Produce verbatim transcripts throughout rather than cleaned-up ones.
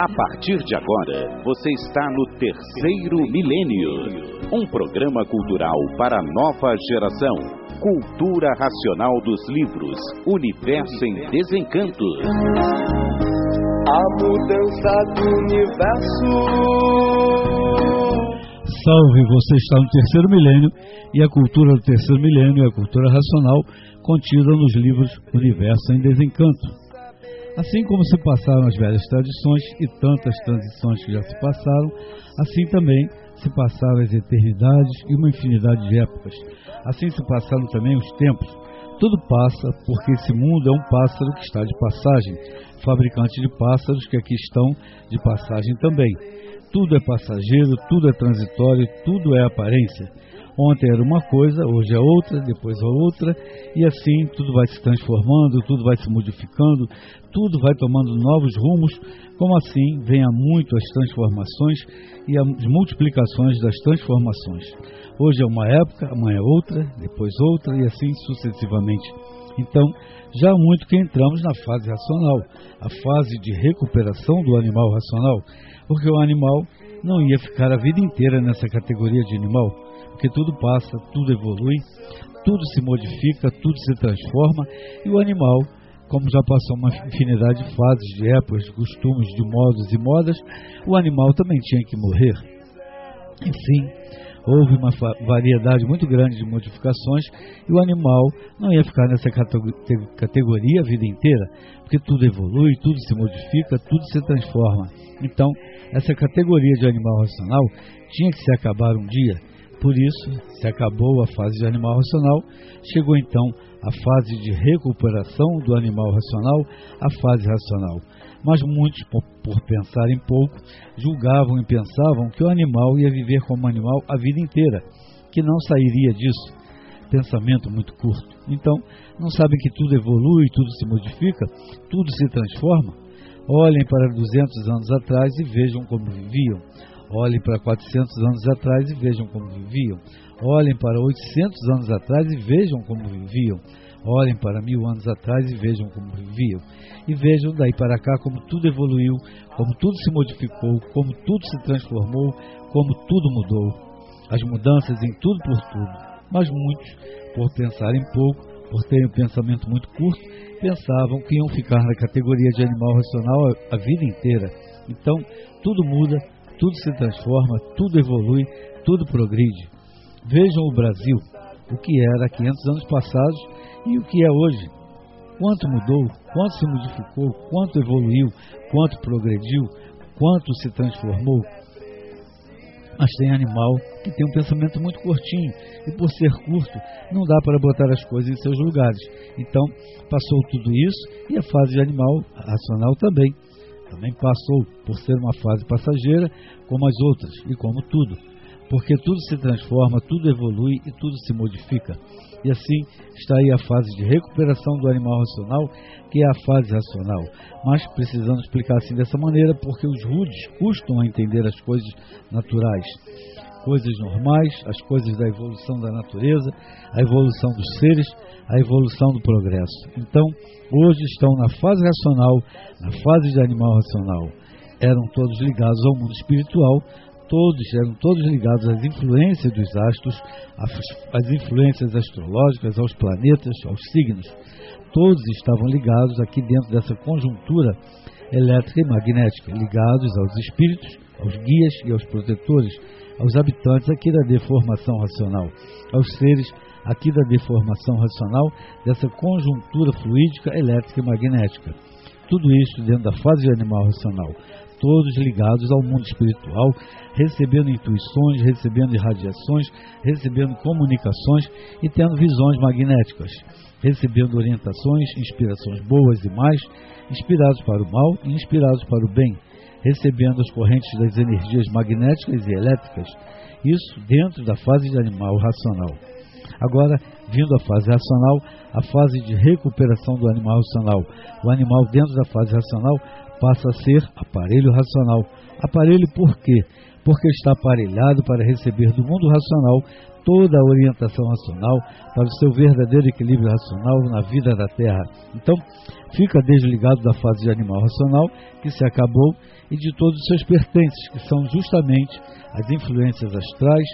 A partir de agora, você está no Terceiro Milênio, um programa cultural para a nova geração. Cultura racional dos livros, Universo em Desencanto. A mudança do universo. Salve, você está no Terceiro Milênio, e a cultura do Terceiro Milênio é a cultura racional contida nos livros Universo em Desencanto. Assim como se passaram as velhas tradições e tantas transições que já se passaram, assim também se passaram as eternidades e uma infinidade de épocas. Assim se passaram também os tempos. Tudo passa porque esse mundo é um pássaro que está de passagem, fabricante de pássaros que aqui estão de passagem também. Tudo é passageiro, tudo é transitório, tudo é aparência. Ontem era uma coisa, hoje é outra, depois é outra, e assim tudo vai se transformando, tudo vai se modificando, tudo vai tomando novos rumos, como assim vem há muito as transformações e as multiplicações das transformações. Hoje é uma época, amanhã é outra, depois outra, e assim sucessivamente. Então, já há muito que entramos na fase racional, a fase de recuperação do animal racional, porque o animal não ia ficar a vida inteira nessa categoria de animal, porque tudo passa, tudo evolui, tudo se modifica, tudo se transforma, e o animal, como já passou uma infinidade de fases, de épocas, de costumes, de modos e modas, o animal também tinha que morrer. Enfim, houve uma variedade muito grande de modificações, e o animal não ia ficar nessa categoria a vida inteira, porque tudo evolui, tudo se modifica, tudo se transforma. Então, essa categoria de animal racional tinha que se acabar um dia. Por isso, se acabou a fase de animal racional, chegou então a fase de recuperação do animal racional, a fase racional. Mas muitos, por, por pensarem pouco, julgavam e pensavam que o animal ia viver como animal a vida inteira, que não sairia disso. Pensamento muito curto. Então, não sabem que tudo evolui, tudo se modifica, tudo se transforma? Olhem para duzentos anos atrás e vejam como viviam. Olhem para quatrocentos anos atrás e vejam como viviam. Olhem para oitocentos anos atrás e vejam como viviam. Olhem para mil anos atrás e vejam como viviam. E vejam daí para cá como tudo evoluiu, como tudo se modificou, como tudo se transformou, como tudo mudou. As mudanças em tudo por tudo. Mas muitos, por pensarem pouco, por terem um pensamento muito curto, pensavam que iam ficar na categoria de animal racional a, a vida inteira. Então, tudo muda, tudo se transforma, tudo evolui, tudo progride. Vejam o Brasil, o que era há quinhentos anos passados e o que é hoje. Quanto mudou, quanto se modificou, quanto evoluiu, quanto progrediu, quanto se transformou. Mas tem animal que tem um pensamento muito curtinho, e por ser curto, não dá para botar as coisas em seus lugares. Então, passou tudo isso, e a fase de animal racional também. Também passou por ser uma fase passageira, como as outras, e como tudo. Porque tudo se transforma, tudo evolui e tudo se modifica. E assim está aí a fase de recuperação do animal racional, que é a fase racional. Mas precisamos explicar assim dessa maneira, porque os rudes custam a entender as coisas naturais. Coisas normais, as coisas da evolução da natureza, a evolução dos seres, a evolução do progresso. Então, hoje estão na fase racional, na fase de animal racional. Eram todos ligados ao mundo espiritual, todos eram todos ligados às influências dos astros, às influências astrológicas, aos planetas, aos signos. Todos estavam ligados aqui dentro dessa conjuntura elétrica e magnética, ligados aos espíritos, aos guias e aos protetores, aos habitantes aqui da deformação racional, aos seres aqui da deformação racional, dessa conjuntura fluídica, elétrica e magnética. Tudo isso dentro da fase de animal racional, todos ligados ao mundo espiritual, recebendo intuições, recebendo irradiações, recebendo comunicações e tendo visões magnéticas, recebendo orientações, inspirações boas e más, inspirados para o mal e inspirados para o bem, recebendo as correntes das energias magnéticas e elétricas, isso dentro da fase de animal racional. Agora, vindo a fase racional, a fase de recuperação do animal racional. O animal dentro da fase racional passa a ser aparelho racional. Aparelho por quê? Porque está aparelhado para receber do mundo racional toda a orientação racional para o seu verdadeiro equilíbrio racional na vida da Terra. Então, fica desligado da fase de animal racional, que se acabou, e de todos os seus pertences, que são justamente as influências astrais,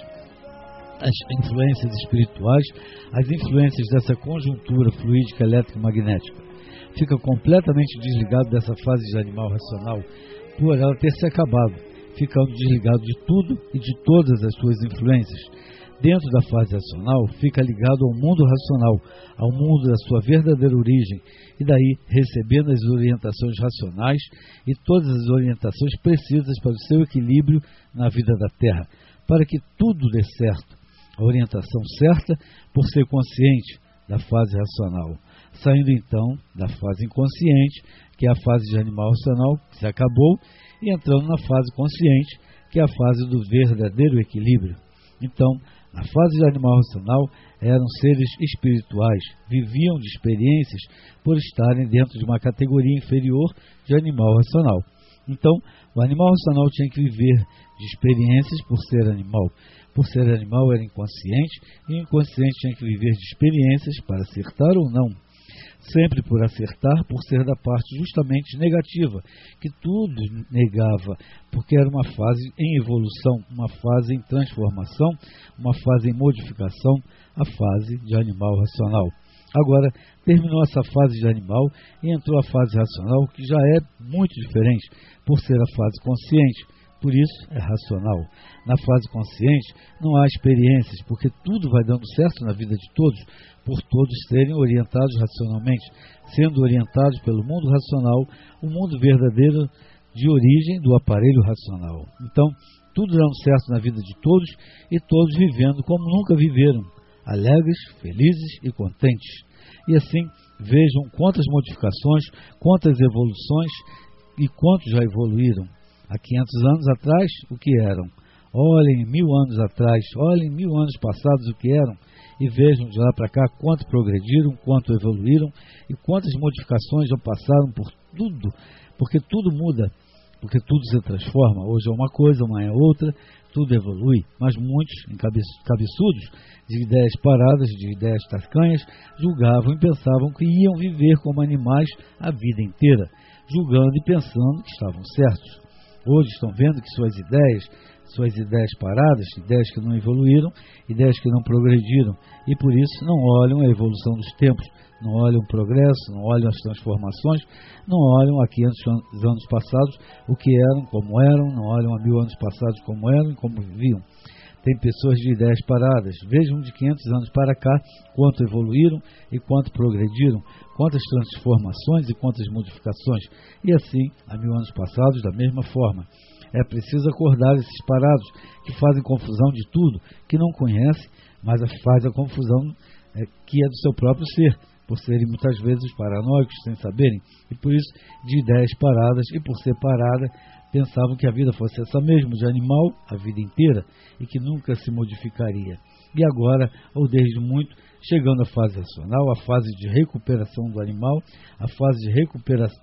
as influências espirituais, as influências dessa conjuntura fluídica, elétrica e magnética. Fica completamente desligado dessa fase de animal racional, por ela ter se acabado, ficando desligado de tudo e de todas as suas influências. Dentro da fase racional, fica ligado ao mundo racional, ao mundo da sua verdadeira origem, e daí recebendo as orientações racionais e todas as orientações precisas para o seu equilíbrio na vida da Terra, para que tudo dê certo. A orientação certa por ser consciente da fase racional, saindo então da fase inconsciente, que é a fase de animal racional, que se acabou, e entrando na fase consciente, que é a fase do verdadeiro equilíbrio. Então, na fase de animal racional, eram seres espirituais, viviam de experiências por estarem dentro de uma categoria inferior de animal racional. Então, o animal racional tinha que viver de experiências por ser animal. Por ser animal era inconsciente, e o inconsciente tinha que viver de experiências para acertar ou não. Sempre por acertar, por ser da parte justamente negativa, que tudo negava, porque era uma fase em evolução, uma fase em transformação, uma fase em modificação, a fase de animal racional. Agora, terminou essa fase de animal e entrou a fase racional, que já é muito diferente, por ser a fase consciente. Por isso, é racional. Na fase consciente, não há experiências, porque tudo vai dando certo na vida de todos, por todos serem orientados racionalmente, sendo orientados pelo mundo racional, o mundo verdadeiro de origem do aparelho racional. Então, tudo dando certo na vida de todos, e todos vivendo como nunca viveram, alegres, felizes e contentes. E assim, vejam quantas modificações, quantas evoluções e quantos já evoluíram. Há quinhentos anos atrás, o que eram? Olhem mil anos atrás, olhem mil anos passados o que eram, e vejam de lá para cá quanto progrediram, quanto evoluíram, e quantas modificações já passaram por tudo, porque tudo muda, porque tudo se transforma. Hoje é uma coisa, amanhã é outra, tudo evolui, mas muitos cabeçudos, de ideias paradas, de ideias tacanhas, julgavam e pensavam que iam viver como animais a vida inteira, julgando e pensando que estavam certos. Hoje estão vendo que suas ideias, suas ideias paradas, ideias que não evoluíram, ideias que não progrediram, e por isso não olham a evolução dos tempos, não olham o progresso, não olham as transformações, não olham há quinhentos anos passados o que eram, como eram, não olham há mil anos passados como eram e como viviam. Tem pessoas de ideias paradas, vejam de quinhentos anos para cá quanto evoluíram e quanto progrediram, quantas transformações e quantas modificações, e assim há mil anos passados da mesma forma. É preciso acordar esses parados que fazem confusão de tudo, que não conhecem, mas faz a confusão é, que é do seu próprio ser, por serem muitas vezes paranoicos, sem saberem, e por isso de ideias paradas, e por ser parada, pensavam que a vida fosse essa mesmo, de animal, a vida inteira, e que nunca se modificaria. E agora, ou desde muito, chegando à fase racional, a fase de recuperação do animal, a fase de recuperação,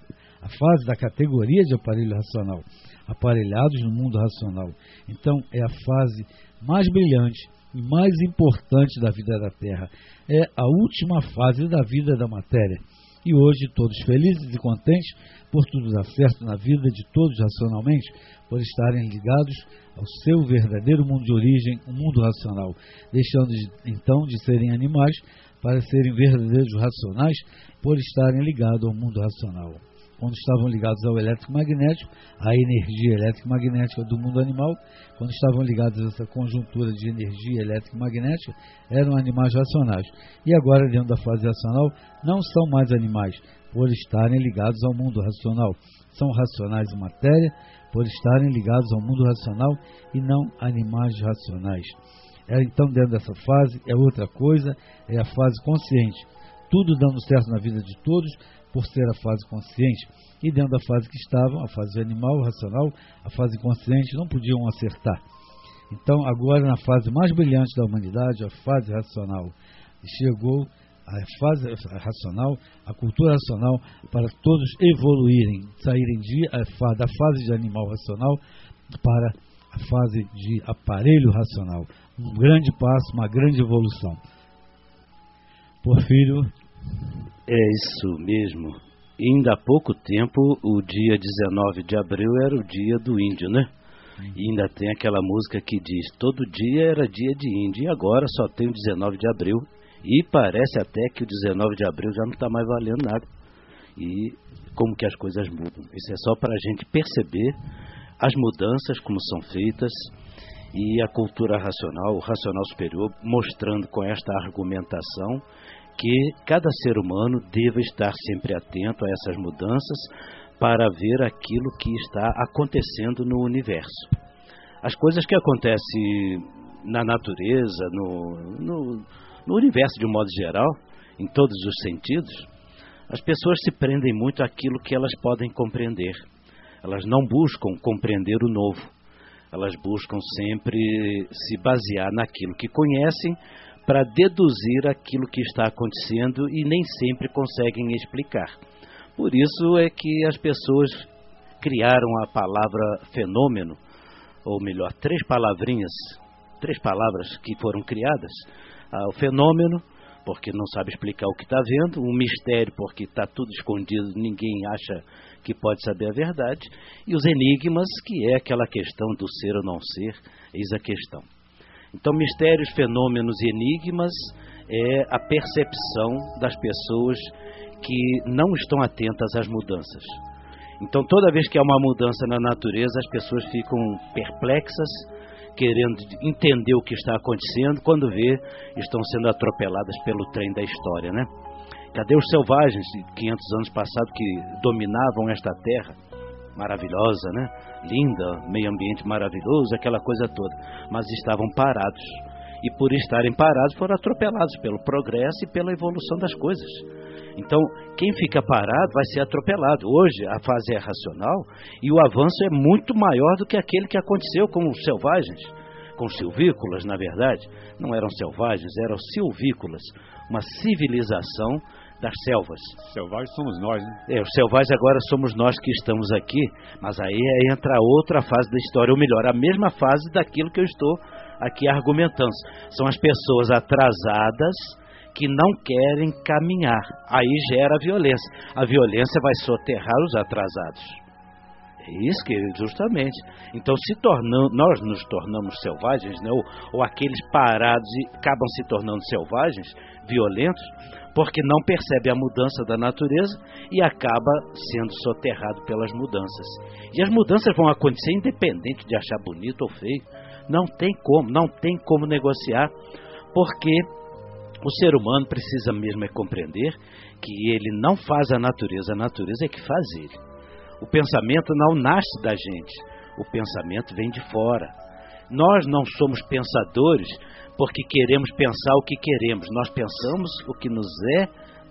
a fase da categoria de aparelho racional, aparelhados no mundo racional. Então, é a fase mais brilhante e mais importante da vida da Terra. É a última fase da vida da matéria. E hoje, todos felizes e contentes por tudo dar certo na vida de todos racionalmente, por estarem ligados ao seu verdadeiro mundo de origem, o mundo racional, deixando de, então de serem animais para serem verdadeiros racionais, por estarem ligados ao mundo racional. Quando estavam ligados ao elétrico-magnético, à energia elétrico-magnética do mundo animal, quando estavam ligados a essa conjuntura de energia elétrico-magnética, eram animais racionais. E agora, dentro da fase racional, não são mais animais, por estarem ligados ao mundo racional. São racionais em matéria, por estarem ligados ao mundo racional e não animais racionais. É, então, dentro dessa fase, é outra coisa, é a fase consciente. Tudo dando certo na vida de todos, por ser a fase consciente, e dentro da fase que estavam, a fase animal, racional, a fase consciente, não podiam acertar. Então, agora na fase mais brilhante da humanidade, a fase racional, chegou a fase racional, a cultura racional, para todos evoluírem, saírem de, a, da fase de animal racional para a fase de aparelho racional. Um grande passo, uma grande evolução. Porfírio. É isso mesmo. Ainda há pouco tempo, o dia dezenove de abril era o dia do índio, né? E ainda tem aquela música que diz, todo dia era dia de índio, e agora só tem o dezenove de abril. E parece até que o dezenove de abril já não está mais valendo nada. E como que as coisas mudam. Isso é só para a gente perceber as mudanças, como são feitas, e a cultura racional, o racional superior, mostrando com esta argumentação que cada ser humano deve estar sempre atento a essas mudanças para ver aquilo que está acontecendo no universo. As coisas que acontecem na natureza, no, no, no universo de um modo geral, em todos os sentidos, as pessoas se prendem muito àquilo que elas podem compreender. Elas não buscam compreender o novo. Elas buscam sempre se basear naquilo que conhecem para deduzir aquilo que está acontecendo e nem sempre conseguem explicar. Por isso é que as pessoas criaram a palavra fenômeno, ou melhor, três palavrinhas, três palavras que foram criadas. Ah, o fenômeno, porque não sabe explicar o que está vendo, o mistério, porque está tudo escondido, ninguém acha que pode saber a verdade, e os enigmas, que é aquela questão do ser ou não ser, eis a questão. Então, mistérios, fenômenos e enigmas é a percepção das pessoas que não estão atentas às mudanças. Então, toda vez que há uma mudança na natureza, as pessoas ficam perplexas, querendo entender o que está acontecendo, quando vê, estão sendo atropeladas pelo trem da história, né? Cadê os selvagens de quinhentos anos passados que dominavam esta terra? Maravilhosa, né? Linda, meio ambiente maravilhoso, aquela coisa toda. Mas estavam parados. E por estarem parados foram atropelados pelo progresso e pela evolução das coisas. Então, quem fica parado vai ser atropelado. Hoje a fase é racional e o avanço é muito maior do que aquele que aconteceu com os selvagens, com os silvícolas, na verdade. Não eram selvagens, eram silvícolas, uma civilização das selvas. Selvagens somos nós, né? É, os selvagens agora somos nós que estamos aqui, mas aí entra outra fase da história, ou melhor, a mesma fase daquilo que eu estou aqui argumentando. São as pessoas atrasadas que não querem caminhar. Aí gera a violência. A violência vai soterrar os atrasados. É isso que, justamente. Então, se tornam, nós nos tornamos selvagens, né? ou, ou aqueles parados e acabam se tornando selvagens, violentos, porque não percebe a mudança da natureza e acaba sendo soterrado pelas mudanças. E as mudanças vão acontecer independente de achar bonito ou feio. Não tem como, não tem como negociar, porque o ser humano precisa mesmo é compreender que ele não faz a natureza, a natureza é que faz ele. O pensamento não nasce da gente, o pensamento vem de fora. Nós não somos pensadores porque queremos pensar o que queremos, nós pensamos o que nos é,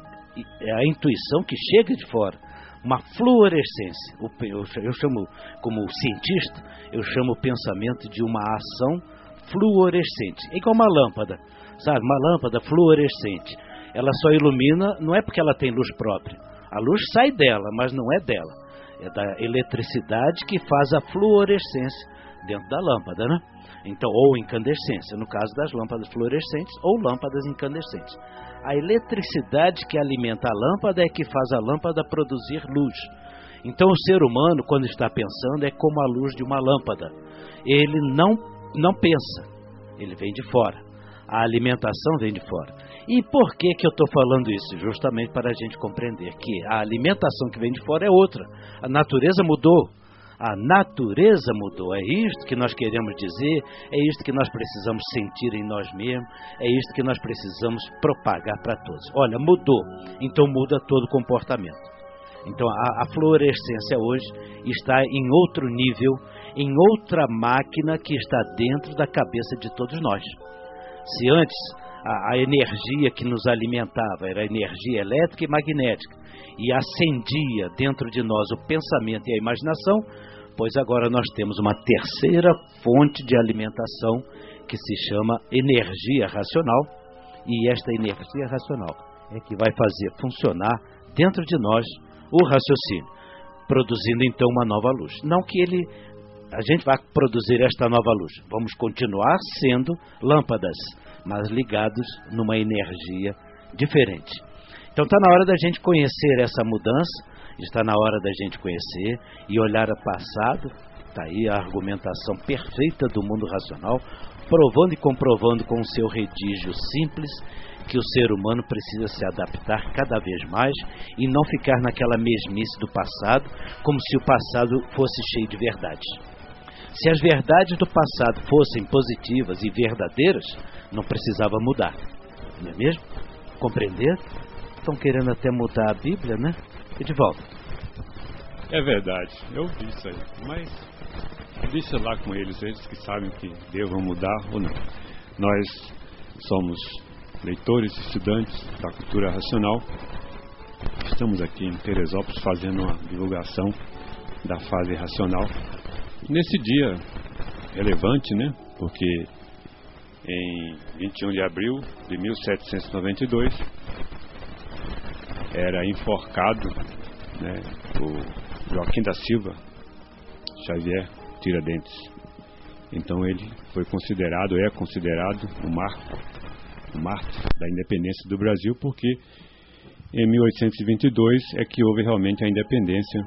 é a intuição que chega de fora, uma fluorescência. Eu chamo, como cientista, eu chamo o pensamento de uma ação fluorescente, é igual uma lâmpada, sabe, uma lâmpada fluorescente. Ela só ilumina, não é porque ela tem luz própria, a luz sai dela, mas não é dela, é da eletricidade que faz a fluorescência dentro da lâmpada, né? Então, ou incandescência, no caso das lâmpadas fluorescentes ou lâmpadas incandescentes. A eletricidade que alimenta a lâmpada é que faz a lâmpada produzir luz. Então, o ser humano, quando está pensando, é como a luz de uma lâmpada. Ele não, não pensa, ele vem de fora. A alimentação vem de fora. E por que que eu estou falando isso? Justamente para a gente compreender que a alimentação que vem de fora é outra. A natureza mudou. A natureza mudou, é isto que nós queremos dizer, é isto que nós precisamos sentir em nós mesmos, é isto que nós precisamos propagar para todos. Olha, mudou, então muda todo o comportamento. Então a, a fluorescência hoje está em outro nível, em outra máquina que está dentro da cabeça de todos nós. Se antes a, a energia que nos alimentava era a energia elétrica e magnética, e acendia dentro de nós o pensamento e a imaginação, pois agora nós temos uma terceira fonte de alimentação que se chama energia racional, E esta energia racional é que vai fazer funcionar dentro de nós o raciocínio, produzindo então uma nova luz. Não que ele, a gente vai produzir esta nova luz, vamos continuar sendo lâmpadas, mas ligados numa energia diferente. Então está na hora da gente conhecer essa mudança, está na hora da gente conhecer e olhar o passado. Está aí a argumentação perfeita do mundo racional, provando e comprovando com o seu redígio simples que o ser humano precisa se adaptar cada vez mais e não ficar naquela mesmice do passado, como se o passado fosse cheio de verdades. Se as verdades do passado fossem positivas e verdadeiras, não precisava mudar, não é mesmo? Compreender? Estão querendo até mudar a Bíblia, né? E de volta. É verdade, eu vi isso aí, mas deixa lá com eles, eles que sabem que devam mudar ou não. Nós somos leitores, estudantes da cultura racional. Estamos aqui em Teresópolis fazendo uma divulgação da fase racional. Nesse dia relevante, né? Porque em vinte e um de abril de mil setecentos e noventa e dois era enforcado, né, o Joaquim da Silva Xavier Tiradentes. Então ele foi considerado, é considerado o marco, o mártir da independência do Brasil, porque em mil oitocentos e vinte e dois é que houve realmente a independência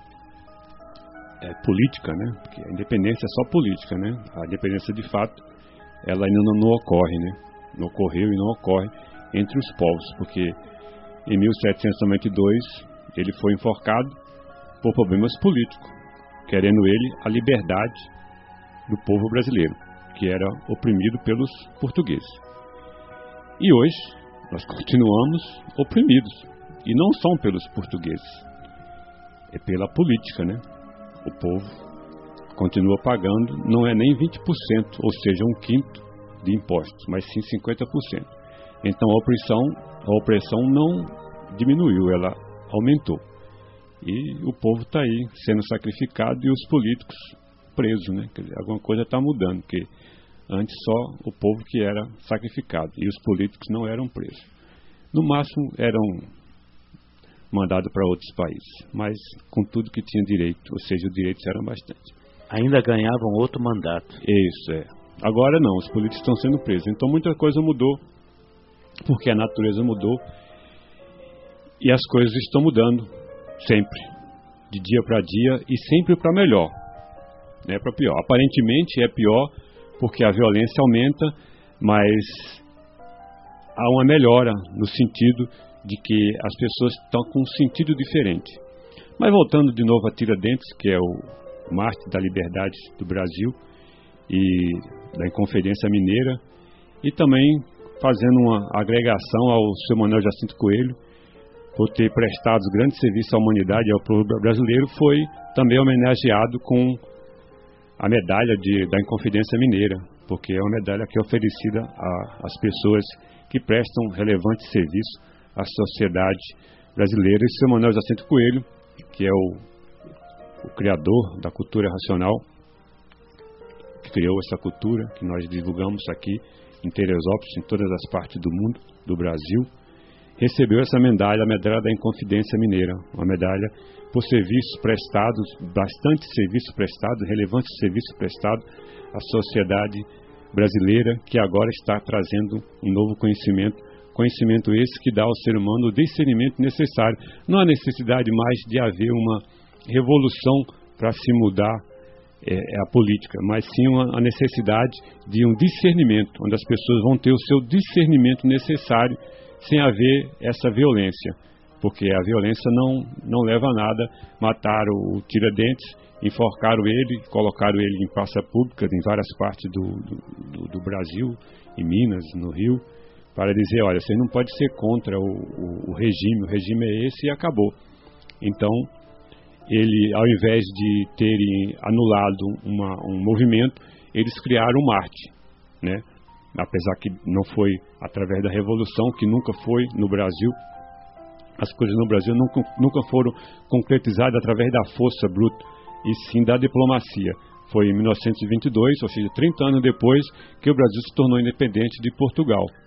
é, política, né? Porque a independência é só política, né? A independência de fato, ela ainda não, não ocorre, né? Não ocorreu e não ocorre entre os povos, porque em mil setecentos e noventa e dois ele foi enforcado por problemas políticos, querendo ele a liberdade do povo brasileiro, que era oprimido pelos portugueses. E hoje nós continuamos oprimidos, e não são pelos portugueses, é pela política, né? O povo continua pagando, não é nem vinte por cento, ou seja, um quinto de impostos, mas sim cinquenta por cento. Então a opressão, a opressão não diminuiu, ela aumentou. E o povo está aí sendo sacrificado e os políticos presos, né? Quer dizer, alguma coisa está mudando, porque antes só o povo que era sacrificado e os políticos não eram presos. No máximo eram mandados para outros países, mas com tudo que tinha direito, ou seja, os direitos eram bastante. Ainda ganhavam outro mandato. Isso, é. Agora não, os políticos estão sendo presos. Então muita coisa mudou, porque a natureza mudou e as coisas estão mudando sempre, de dia para dia e sempre para melhor, não é para pior. Aparentemente é pior porque a violência aumenta, mas há uma melhora no sentido de que as pessoas estão com um sentido diferente. Mas voltando de novo a Tiradentes, que é o mártir da liberdade do Brasil e da Inconfidência Mineira, e também fazendo uma agregação ao seu Manuel Jacinto Coelho, por ter prestado grandes serviços à humanidade e ao povo brasileiro, foi também homenageado com a medalha de, da Inconfidência Mineira, porque é uma medalha que é oferecida às pessoas que prestam relevante serviço à sociedade brasileira. E seu Manuel Jacinto Coelho, que é o, o criador da cultura racional, que criou essa cultura que nós divulgamos aqui em Teresópolis, em todas as partes do mundo, do Brasil, recebeu essa medalha, a medalha da Inconfidência Mineira, uma medalha por serviços prestados, bastante serviços prestados, relevantes serviços prestados à sociedade brasileira, que agora está trazendo um novo conhecimento, conhecimento esse que dá ao ser humano o discernimento necessário. Não há necessidade mais de haver uma revolução para se mudar é, a política, mas sim uma, a necessidade de um discernimento, onde as pessoas vão ter o seu discernimento necessário sem haver essa violência, porque a violência não, não leva a nada. Mataram o Tiradentes, enforcaram ele, colocaram ele em praça pública em várias partes do, do, do Brasil, em Minas, no Rio, para dizer, olha, você não pode ser contra o, o, o regime, o regime é esse e acabou. Então, ele, ao invés de terem anulado uma, um movimento, eles criaram um Marte, né? Apesar que não foi através da Revolução, que nunca foi no Brasil. As coisas no Brasil nunca, nunca foram concretizadas através da força bruta, e sim da diplomacia. Foi em mil novecentos e vinte e dois, ou seja, trinta anos depois, que o Brasil se tornou independente de Portugal.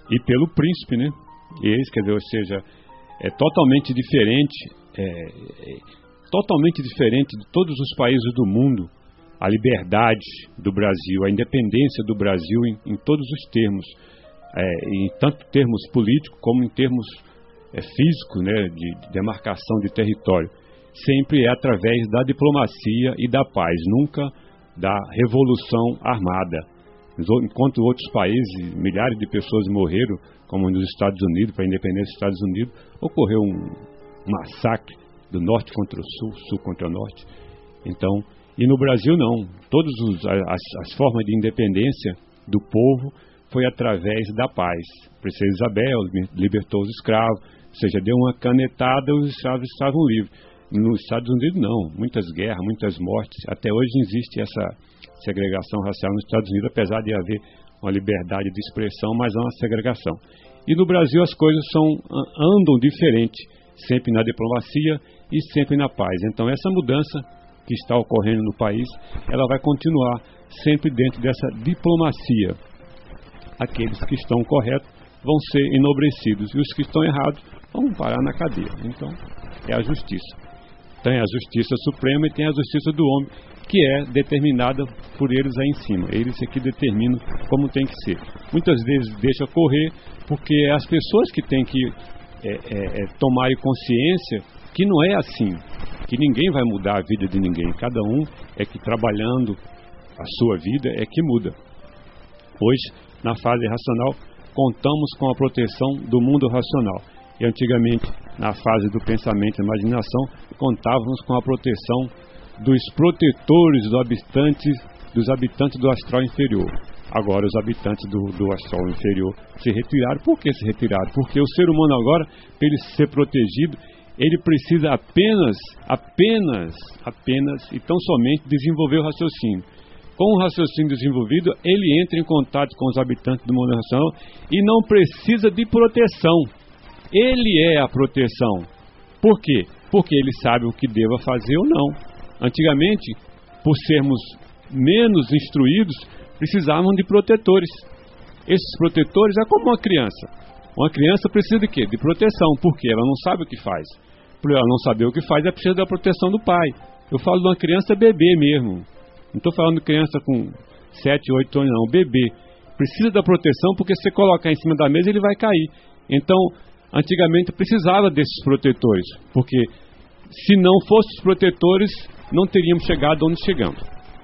e pelo príncipe, né? Esse, quer dizer, ou seja, é totalmente diferente, é, é, totalmente diferente de todos os países do mundo, a liberdade do Brasil, a independência do Brasil em, em todos os termos, é, em tanto termos políticos como em termos é, físicos, né, de, de demarcação de território. Sempre é através da diplomacia e da paz, nunca da revolução armada. Enquanto outros países, milhares de pessoas morreram, como nos Estados Unidos, para a independência dos Estados Unidos, ocorreu um, um massacre do norte contra o sul, sul contra o norte. Então, e no Brasil não, todas as, as formas de independência do povo foi através da paz. A princesa Isabel libertou os escravos, ou seja, deu uma canetada e os escravos estavam livres. Nos Estados Unidos não, muitas guerras, muitas mortes, até hoje existe essa segregação racial nos Estados Unidos, apesar de haver uma liberdade de expressão, mas há uma segregação. E no Brasil as coisas são, andam diferente, sempre na diplomacia e sempre na paz. Então essa mudança que está ocorrendo no país, ela vai continuar sempre dentro dessa diplomacia. Aqueles que estão corretos vão ser enobrecidos e os que estão errados vão parar na cadeia. Então é a justiça. Tem a justiça suprema e tem a justiça do homem, que é determinada por eles aí em cima. Eles é que determinam como tem que ser. Muitas vezes deixa correr, porque é as pessoas que têm que é, é, é, tomarem consciência que não é assim, que ninguém vai mudar a vida de ninguém. Cada um é que trabalhando a sua vida é que muda. Hoje, na fase racional, contamos com a proteção do mundo racional. E antigamente, na fase do pensamento e imaginação, contávamos com a proteção dos protetores dos habitantes, dos habitantes do astral inferior. Agora os habitantes do, do astral inferior se retiraram. Por que se retiraram? Porque o ser humano agora, para ele ser protegido, ele precisa apenas, apenas, apenas e tão somente desenvolver o raciocínio. Com o raciocínio desenvolvido, ele entra em contato com os habitantes do mundo racional e não precisa de proteção. Ele é a proteção. Por quê? Porque ele sabe o que deva fazer ou não. Antigamente, por sermos menos instruídos, precisavam de protetores. Esses protetores é como uma criança. Uma criança precisa de quê? De proteção. Por quê? Ela não sabe o que faz. Por ela não saber o que faz, ela precisa da proteção do pai. Eu falo de uma criança bebê mesmo. Não estou falando de criança com sete, oito anos, não. Bebê. Precisa da proteção porque se você colocar em cima da mesa, ele vai cair. Então, antigamente precisava desses protetores. Porque se não fossem os protetores, não teríamos chegado onde chegamos.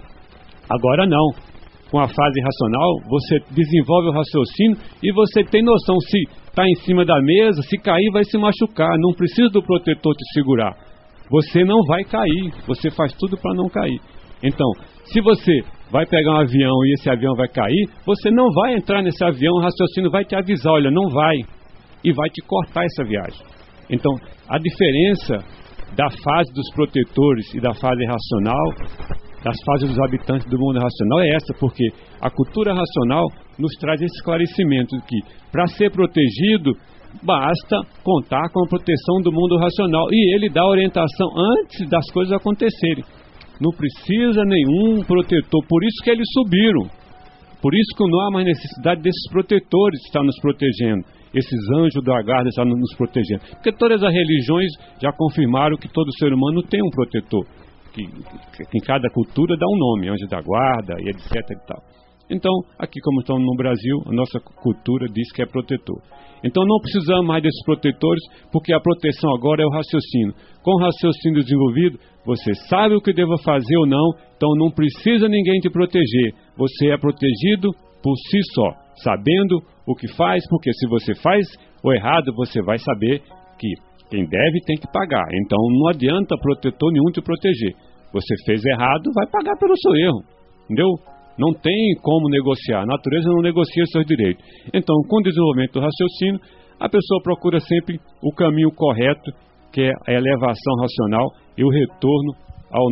Agora não. Com a fase racional, você desenvolve o raciocínio e você tem noção se está em cima da mesa, se cair vai se machucar. Não precisa do protetor te segurar. Você não vai cair. Você faz tudo para não cair. Então, se você vai pegar um avião e esse avião vai cair, você não vai entrar nesse avião, o raciocínio vai te avisar, olha, não vai. E vai te cortar essa viagem. Então, a diferença da fase dos protetores e da fase racional, das fases dos habitantes do mundo racional é essa, porque a cultura racional nos traz esse esclarecimento de que, para ser protegido, basta contar com a proteção do mundo racional. E ele dá orientação antes das coisas acontecerem. Não precisa nenhum protetor, por isso que eles subiram. Por isso que não há mais necessidade desses protetores estar nos protegendo. Esses anjos da guarda estão nos protegendo. Porque todas as religiões já confirmaram que todo ser humano tem um protetor. Que, que em cada cultura dá um nome, anjo da guarda e etc e tal. Então, aqui como estamos no Brasil, a nossa cultura diz que é protetor. Então não precisamos mais desses protetores, porque a proteção agora é o raciocínio. Com o raciocínio desenvolvido, você sabe o que deva fazer ou não, então não precisa ninguém te proteger. Você é protegido por si só, sabendo o que faz, porque se você faz o errado, você vai saber que quem deve tem que pagar. Então não adianta protetor nenhum te proteger. Você fez errado, vai pagar pelo seu erro. Entendeu? Não tem como negociar. A natureza não negocia seus direitos. Então, com o desenvolvimento do raciocínio, a pessoa procura sempre o caminho correto, que é a elevação racional e o retorno ao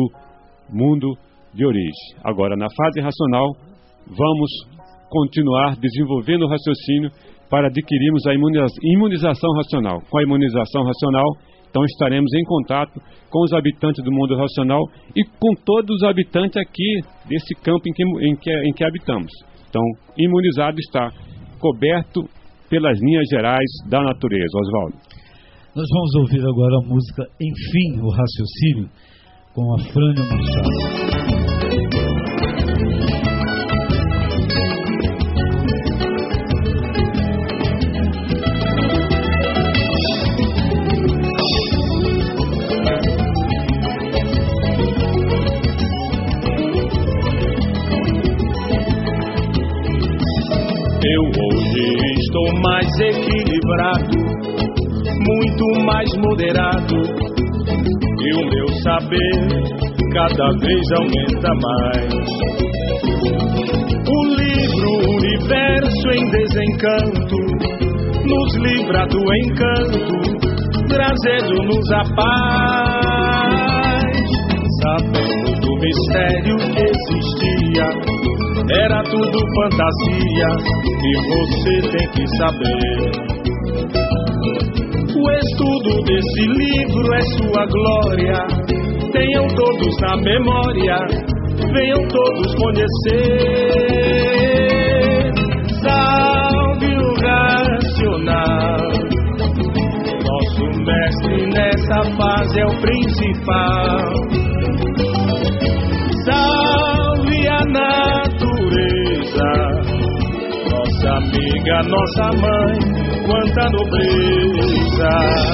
nosso mundo de origem. Agora, na fase racional, vamos continuar desenvolvendo o raciocínio para adquirirmos a imunização racional. Com a imunização racional, então estaremos em contato com os habitantes do mundo racional e com todos os habitantes aqui desse campo em que, em que, em que habitamos. Então, imunizado está, coberto pelas linhas gerais da natureza. Oswaldo. Nós vamos ouvir agora a música Enfim, o Raciocínio, com Afrânio Machado. Eu hoje estou mais equilibrado, muito mais moderado, e o meu saber cada vez aumenta mais. O livro o Universo em Desencanto nos livra do encanto, trazendo-nos a paz. Sabemos do mistério que existia, era tudo fantasia, e você tem que saber. O estudo desse livro é sua glória, tenham todos na memória, venham todos conhecer. Salve o racional, nosso mestre nessa fase é o principal. Salve a natureza, nossa amiga, nossa mãe, quanta nobreza.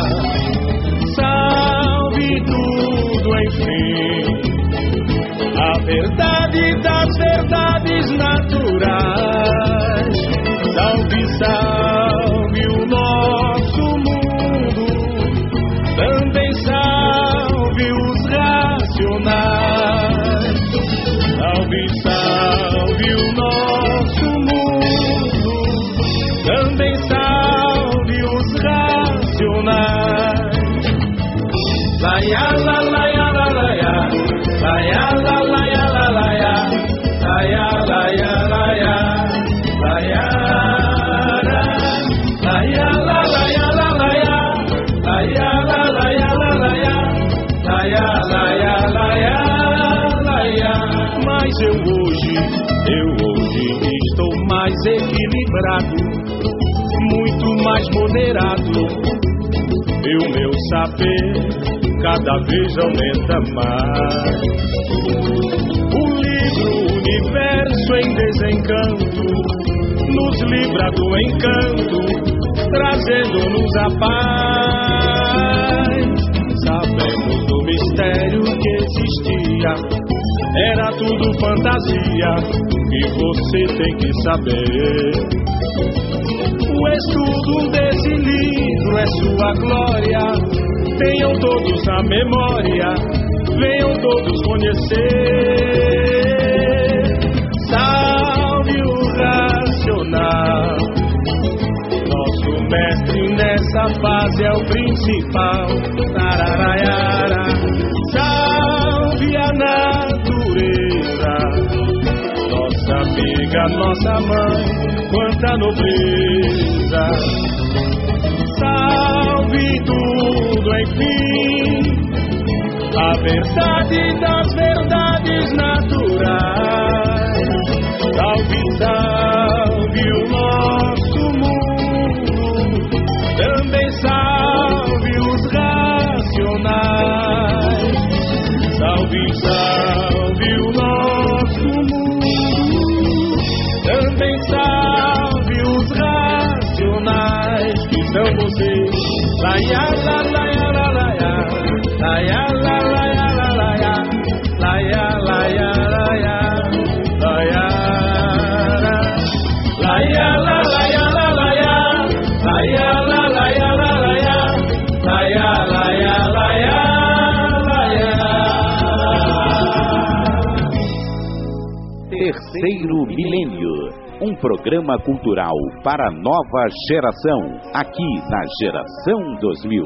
Salve tudo, enfim, a verdade das verdades naturais. Salve, salve o nosso mundo, também salve os racionais. Salve, salve o nosso mundo, também salve os racionais. Laia, la, laia, la, laia, laia, la, laia, la, laia, laia, laia, laia, laia, laia, la, laia, la, laia, laia, la, laia, la, laia, laia, laia, laia, laia. Mas eu hoje, eu hoje estou mais equilibrado, muito mais moderado, e o meu saber cada vez aumenta mais. O livro Universo em Desencanto nos livra do encanto, trazendo-nos a paz. Sabemos do mistério que existia, era tudo fantasia, e você tem que saber. O estudo desse livro é sua glória, tenham todos na memória, venham todos conhecer. Salve o racional, nosso mestre nessa fase é o principal. Tararaiara. Salve a natureza, nossa amiga, nossa mãe, quanta nobreza. Salve tudo, enfim, a verdade das verdades naturais. Salve, salve o nosso mundo, também salve os racionais. Salve, salve o nosso mundo, também salve os racionais, que são vocês. Laia, la, laia, la, laia, laia, la, laia, la, laia, laia, laia, laia, laia, laia, la, laia, la, laia, laia, la, laia, la, laia, laia, laia, laia, laia. Terceiro Milênio, um programa cultural para a nova geração, aqui na Geração dois mil.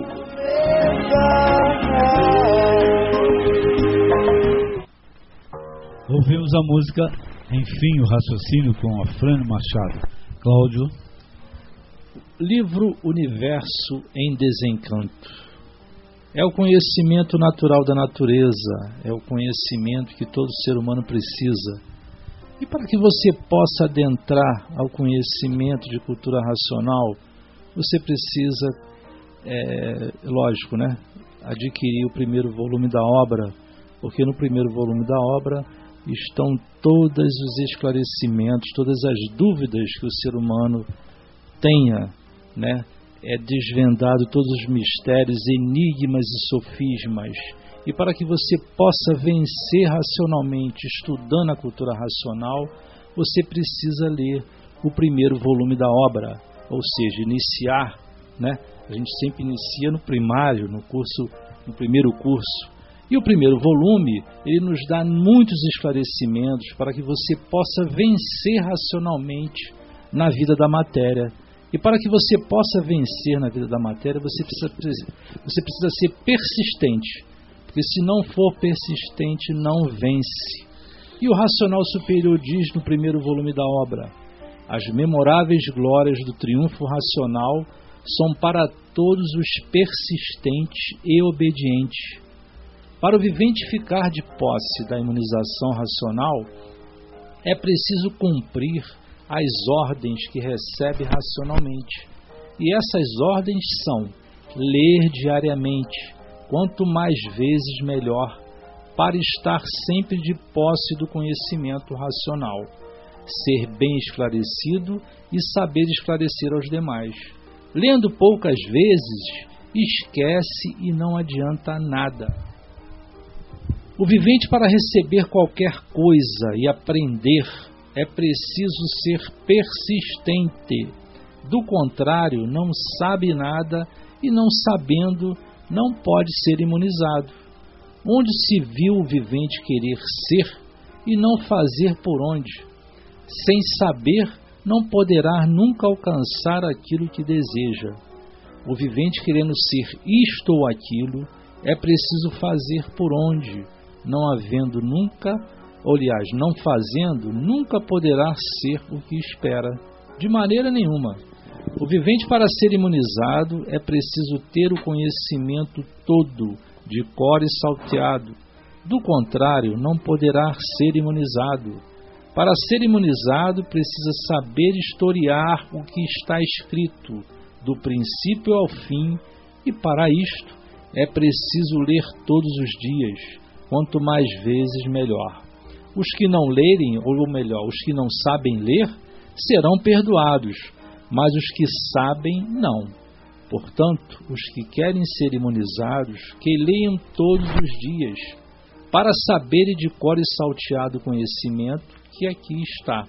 Ouvimos a música Enfim, o Raciocínio, com Afrânio Machado. Cláudio. Livro Universo em Desencanto. É o conhecimento natural da natureza, é o conhecimento que todo ser humano precisa. E para que você possa adentrar ao conhecimento de cultura racional, você precisa, é, lógico, né, adquirir o primeiro volume da obra, porque no primeiro volume da obra estão todos os esclarecimentos, todas as dúvidas que o ser humano tenha, né? É desvendado todos os mistérios, enigmas e sofismas. E para que você possa vencer racionalmente, estudando a cultura racional, você precisa ler o primeiro volume da obra, ou seja, iniciar, né? A gente sempre inicia no primário, no curso, no primeiro curso. E o primeiro volume, ele nos dá muitos esclarecimentos para que você possa vencer racionalmente na vida da matéria. E para que você possa vencer na vida da matéria, você precisa, você precisa ser persistente. Porque se não for persistente, não vence. E o Racional Superior diz no primeiro volume da obra: as memoráveis glórias do triunfo racional são para todos os persistentes e obedientes. Para o vivente ficar de posse da imunização racional, é preciso cumprir as ordens que recebe racionalmente. E essas ordens são: ler diariamente, quanto mais vezes melhor, para estar sempre de posse do conhecimento racional, ser bem esclarecido e saber esclarecer aos demais. Lendo poucas vezes, esquece e não adianta nada. O vivente, para receber qualquer coisa e aprender, é preciso ser persistente. Do contrário, não sabe nada e, não sabendo, não pode ser imunizado. Onde se viu o vivente querer ser e não fazer por onde? Sem saber, não poderá nunca alcançar aquilo que deseja. O vivente querendo ser isto ou aquilo, é preciso fazer por onde? Não havendo nunca, ou aliás, não fazendo, nunca poderá ser o que espera, de maneira nenhuma. O vivente, para ser imunizado, é preciso ter o conhecimento todo, de cor e salteado. Do contrário, não poderá ser imunizado. Para ser imunizado, precisa saber historiar o que está escrito, do princípio ao fim, e para isto é preciso ler todos os dias, quanto mais vezes melhor. Os que não lerem, ou melhor, os que não sabem ler, serão perdoados, mas os que sabem, não. Portanto, os que querem ser imunizados, que leiam todos os dias, para saberem de cor e salteado o conhecimento que aqui está.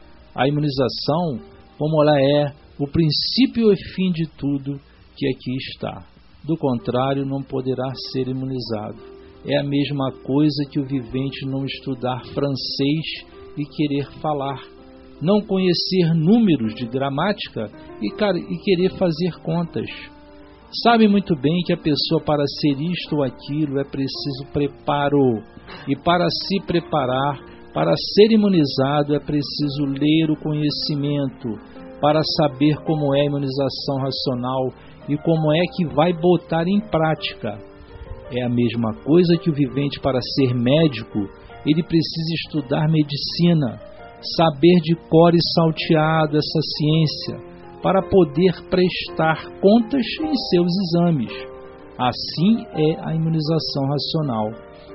A imunização, como ela é, o princípio e fim de tudo que aqui está. Do contrário, não poderá ser imunizado. É a mesma coisa que o vivente não estudar francês e querer falar, não conhecer números de gramática e, e querer fazer contas. Sabe muito bem que a pessoa, para ser isto ou aquilo, é preciso preparo, e para se preparar, para ser imunizado, é preciso ler o conhecimento, para saber como é a imunização racional e como é que vai botar em prática. É a mesma coisa que o vivente, para ser médico, ele precisa estudar medicina, saber de cor e salteado essa ciência, para poder prestar contas em seus exames. Assim é a imunização racional.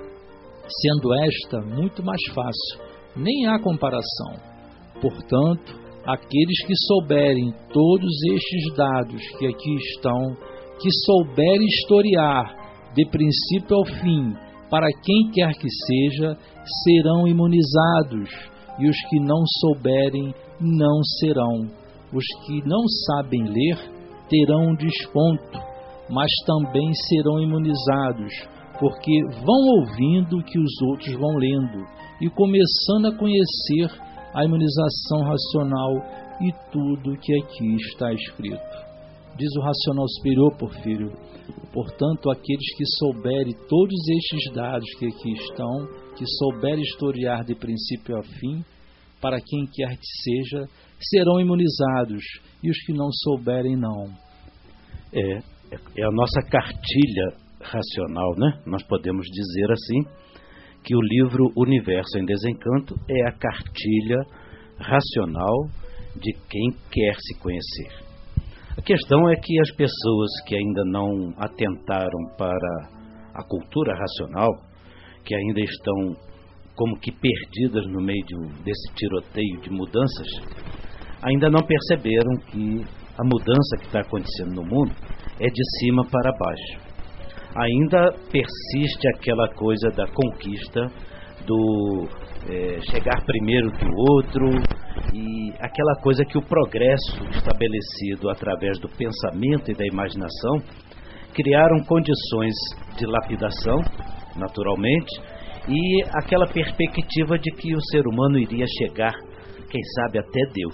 Sendo esta muito mais fácil, nem há comparação. Portanto, aqueles que souberem todos estes dados que aqui estão, que souberem historiar de princípio ao fim, para quem quer que seja, serão imunizados, e os que não souberem, não serão. Os que não sabem ler, terão um desconto, mas também serão imunizados, porque vão ouvindo o que os outros vão lendo, e começando a conhecer a imunização racional e tudo que aqui está escrito. Diz o Racional Superior, Porfírio: portanto, aqueles que souberem todos estes dados que aqui estão, que souberem historiar de princípio a fim, para quem quer que seja, serão imunizados, e os que não souberem, não. É, é a nossa cartilha racional, né? Nós podemos dizer assim, que o livro Universo em Desencanto é a cartilha racional de quem quer se conhecer. A questão é que as pessoas que ainda não atentaram para a cultura racional, que ainda estão como que perdidas no meio de, desse tiroteio de mudanças, ainda não perceberam que a mudança que está acontecendo no mundo é de cima para baixo. Ainda persiste aquela coisa da conquista, do é, chegar primeiro que o outro, e aquela coisa que o progresso estabelecido através do pensamento e da imaginação criaram condições de lapidação, naturalmente, e aquela perspectiva de que o ser humano iria chegar, quem sabe, até Deus.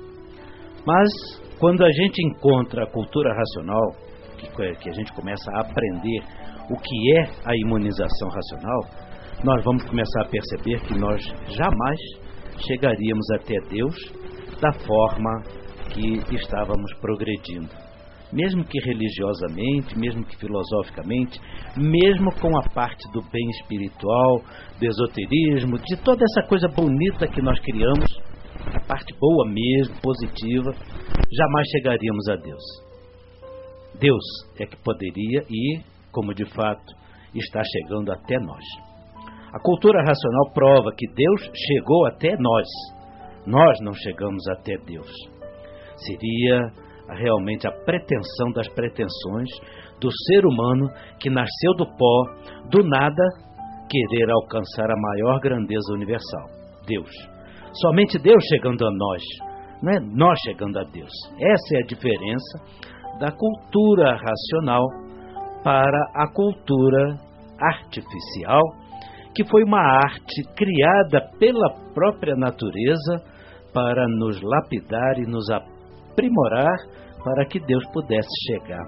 Mas, quando a gente encontra a cultura racional, que, que a gente começa a aprender o que é a imunização racional, nós vamos começar a perceber que nós jamais chegaríamos até Deus da forma que estávamos progredindo. Mesmo que religiosamente, mesmo que filosoficamente, mesmo com a parte do bem espiritual, do esoterismo, de toda essa coisa bonita que nós criamos, a parte boa mesmo, positiva, jamais chegaríamos a Deus. Deus é que poderia e, como de fato, está chegando até nós. A cultura racional prova que Deus chegou até nós. Nós não chegamos até Deus. Seria realmente a pretensão das pretensões do ser humano que nasceu do pó, do nada, querer alcançar a maior grandeza universal, Deus. Somente Deus chegando a nós, não é nós chegando a Deus. Essa é a diferença da cultura racional para a cultura artificial, que foi uma arte criada pela própria natureza para nos lapidar e nos aprimorar para que Deus pudesse chegar.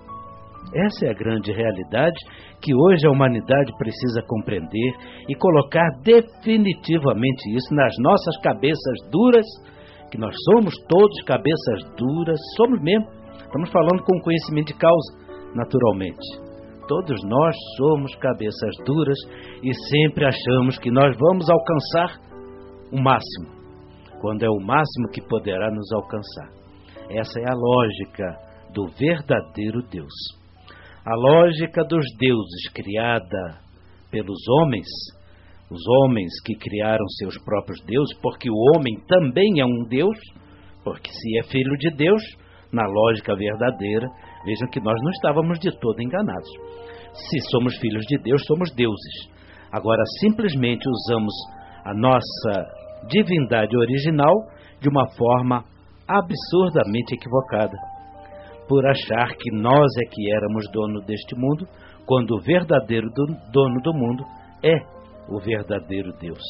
Essa é a grande realidade que hoje a humanidade precisa compreender e colocar definitivamente isso nas nossas cabeças duras, que nós somos todos cabeças duras, somos mesmo, estamos falando com conhecimento de causa, naturalmente. Todos nós somos cabeças duras e sempre achamos que nós vamos alcançar o máximo, quando é o máximo que poderá nos alcançar. Essa é a lógica do verdadeiro Deus. A lógica dos deuses criada pelos homens, os homens que criaram seus próprios deuses, porque o homem também é um Deus, porque se é filho de Deus, na lógica verdadeira, vejam que nós não estávamos de todo enganados. Se somos filhos de Deus, somos deuses. Agora, simplesmente usamos a nossa divindade original de uma forma absurdamente equivocada, por achar que nós é que éramos dono deste mundo, quando o verdadeiro dono do mundo é o verdadeiro Deus.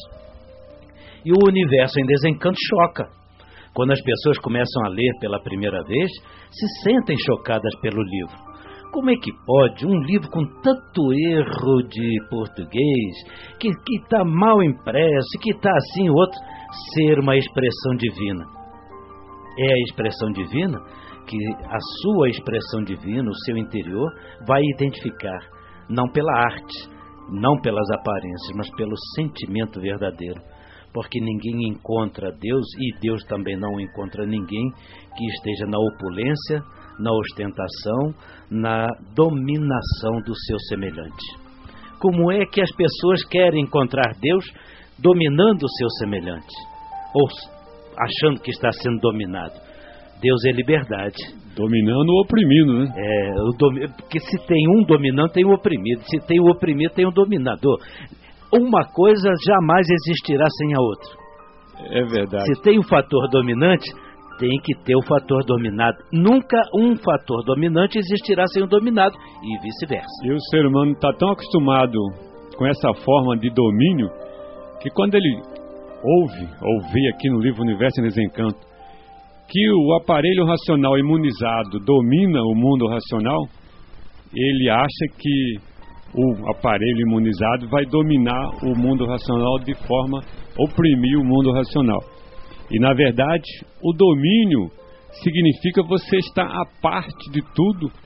E o Universo em Desencanto choca. Quando as pessoas começam a ler pela primeira vez, se sentem chocadas pelo livro. Como é que pode um livro com tanto erro de português, que está mal impresso, que está assim, outro, ser uma expressão divina? É a expressão divina que a sua expressão divina, o seu interior, vai identificar, não pela arte, não pelas aparências, mas pelo sentimento verdadeiro. Porque ninguém encontra Deus, e Deus também não encontra ninguém que esteja na opulência, na ostentação, na dominação do seu semelhante. Como é que as pessoas querem encontrar Deus dominando o seu semelhante? Ou achando que está sendo dominado? Deus é liberdade. Dominando ou oprimindo, né? É, o domi... porque se tem um dominante, tem um oprimido. Se tem o oprimido, tem um dominador. Uma coisa jamais existirá sem a outra. É verdade. Se tem o fator dominante, tem que ter o fator dominado. Nunca um fator dominante existirá sem o dominado, e vice-versa. E o ser humano está tão acostumado com essa forma de domínio, que quando ele ouve, ou vê aqui no livro Universo em Desencanto, que o aparelho racional imunizado domina o mundo racional, ele acha que o aparelho imunizado vai dominar o mundo racional de forma a oprimir o mundo racional. E, na verdade, o domínio significa você estar à parte de tudo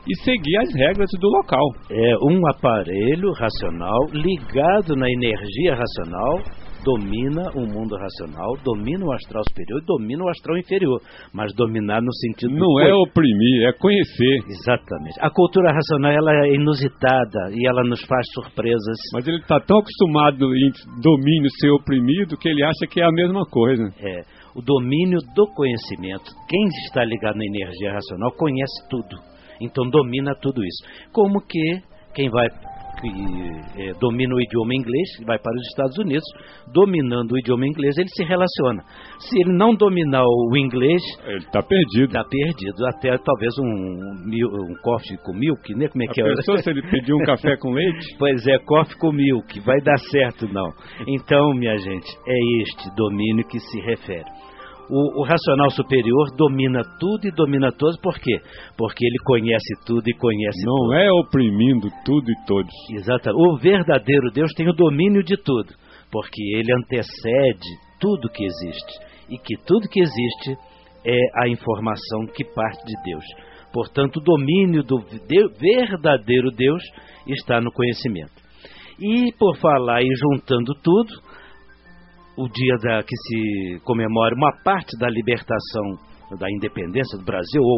e seguir as regras do local. É um aparelho racional ligado na energia racional, domina o mundo racional, domina o astral superior e domina o astral inferior, mas dominar no sentido... Não é oprimir, é conhecer. Exatamente. A cultura racional, ela é inusitada e ela nos faz surpresas. Mas ele está tão acostumado em domínio ser oprimido que ele acha que é a mesma coisa. É, o domínio do conhecimento. Quem está ligado na energia racional conhece tudo, então domina tudo isso. Como que quem vai... que é, domina o idioma inglês, vai para os Estados Unidos, dominando o idioma inglês, ele se relaciona. Se ele não dominar o inglês... ele está perdido. Está perdido. Até talvez um, um coffee com milk, né? Como é que A é? pessoa, se ele pedir um café com leite? Pois é, coffee com milk, vai dar certo não. Então, minha gente, é este domínio que se refere. O, o racional superior domina tudo e domina todos, por quê? Porque ele conhece tudo e conhece Não tudo. é oprimindo tudo e todos. Exato. O verdadeiro Deus tem o domínio de tudo, porque ele antecede tudo que existe. E que tudo que existe é a informação que parte de Deus. Portanto, o domínio do verdadeiro Deus está no conhecimento. E por falar e juntando tudo, o dia da, que se comemora uma parte da libertação da independência do Brasil, ou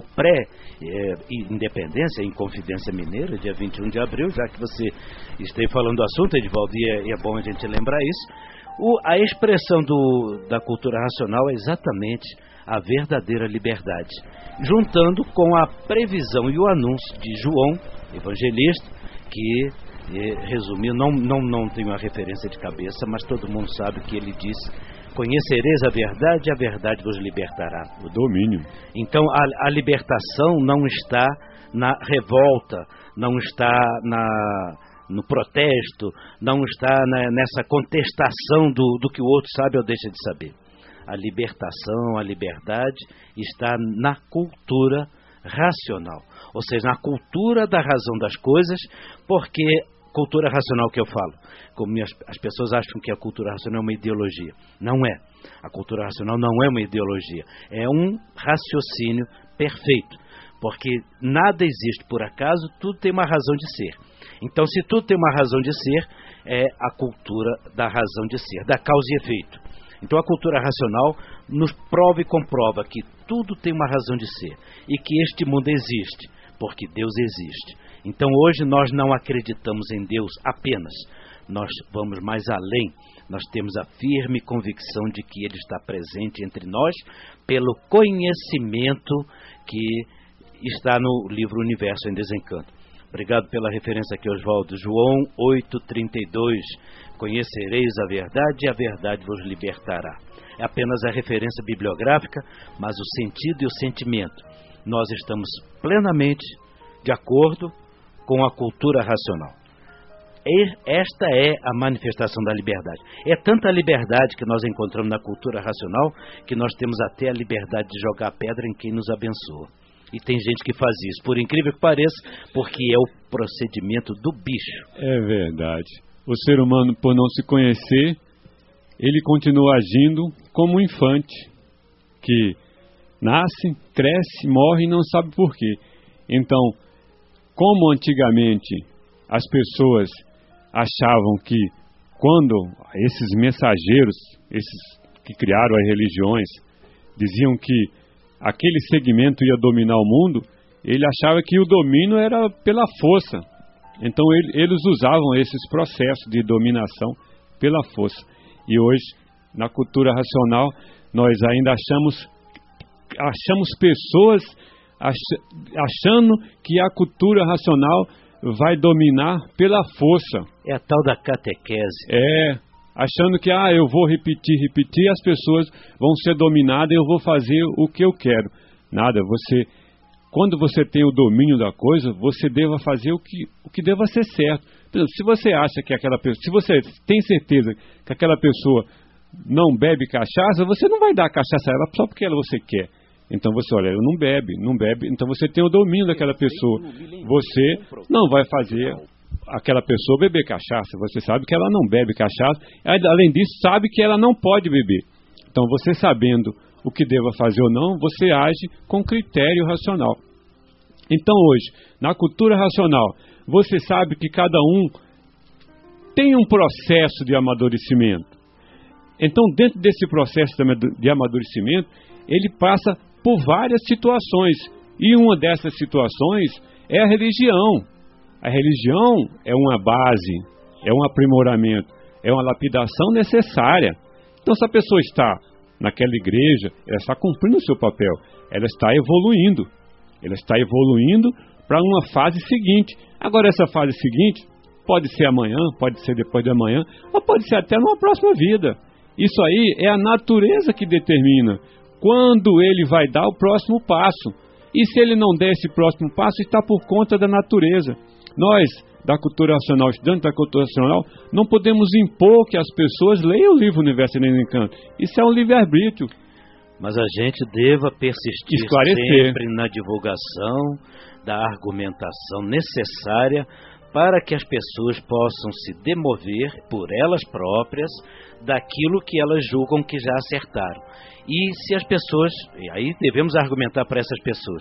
pré-independência, em Confidência Mineira, dia vinte e um de abril, já que você esteja falando do assunto, Edivaldo, e é, é bom a gente lembrar isso. O, a expressão do, da cultura racional é exatamente a verdadeira liberdade, juntando com a previsão e o anúncio de João, evangelista, que... E, resumindo, não, não, não tenho a referência de cabeça, mas todo mundo sabe que ele diz: conhecereis a verdade e a verdade vos libertará. O domínio. Então a, a libertação não está na revolta, não está na, no protesto, não está na, nessa contestação do, do que o outro sabe ou deixa de saber. A libertação, a liberdade está na cultura racional, ou seja, na cultura da razão das coisas, porque cultura racional que eu falo, como as, as pessoas acham que a cultura racional é uma ideologia. Não é. A cultura racional não é uma ideologia, é um raciocínio perfeito, porque nada existe por acaso, tudo tem uma razão de ser. Então, se tudo tem uma razão de ser, é a cultura da razão de ser, da causa e efeito. Então a cultura racional nos prova e comprova que tudo tem uma razão de ser e que este mundo existe, porque Deus existe. Então hoje nós não acreditamos em Deus apenas, nós vamos mais além, nós temos a firme convicção de que Ele está presente entre nós pelo conhecimento que está no livro Universo em Desencanto. Obrigado pela referência aqui, Oswaldo. João oito, trinta e dois. Conhecereis a verdade e a verdade vos libertará. É apenas a referência bibliográfica, mas o sentido e o sentimento. Nós estamos plenamente de acordo com a cultura racional. E esta é a manifestação da liberdade. É tanta liberdade que nós encontramos na cultura racional que nós temos até a liberdade de jogar pedra em quem nos abençoa. E tem gente que faz isso, por incrível que pareça, porque é o procedimento do bicho. É verdade. O ser humano, por não se conhecer, ele continua agindo como um infante, que nasce, cresce, morre e não sabe por quê. Então, como antigamente as pessoas achavam que quando esses mensageiros, esses que criaram as religiões, diziam que aquele segmento ia dominar o mundo, ele achava que o domínio era pela força. Então ele, eles usavam esses processos de dominação pela força. E hoje, na cultura racional, nós ainda achamos, achamos pessoas ach, achando que a cultura racional vai dominar pela força. É a tal da catequese. É, achando que ah, eu vou repetir, repetir, as pessoas vão ser dominadas e eu vou fazer o que eu quero. Nada, você, quando você tem o domínio da coisa, você deva fazer o que, o que deva ser certo. Por exemplo, se você acha que aquela pessoa, se você tem certeza que aquela pessoa não bebe cachaça, você não vai dar cachaça a ela só porque ela você quer. Então você, olha, eu não bebe, não bebe, então você tem o domínio daquela pessoa. Você não vai fazer aquela pessoa beber cachaça, você sabe que ela não bebe cachaça, além disso, sabe que ela não pode beber. Então você sabendo o que deva fazer ou não, você age com critério racional. Então hoje, na cultura racional, você sabe que cada um tem um processo de amadurecimento. Então, dentro desse processo de amadurecimento, ele passa por várias situações. E uma dessas situações é a religião. A religião é uma base, é um aprimoramento, é uma lapidação necessária. Então, se a pessoa está naquela igreja, ela está cumprindo o seu papel, ela está evoluindo. Ela está evoluindo para uma fase seguinte. Agora, essa fase seguinte pode ser amanhã, pode ser depois de amanhã, ou pode ser até numa próxima vida. Isso aí é a natureza que determina quando ele vai dar o próximo passo. E se ele não der esse próximo passo, está por conta da natureza. Nós, da cultura racional, estudantes da cultura racional, não podemos impor que as pessoas leiam o livro Universo e Encanto. Isso é um livre-arbítrio. Mas a gente deva persistir Esclarecer. sempre na divulgação da argumentação necessária para que as pessoas possam se demover por elas próprias daquilo que elas julgam que já acertaram. E se as pessoas, e aí devemos argumentar para essas pessoas,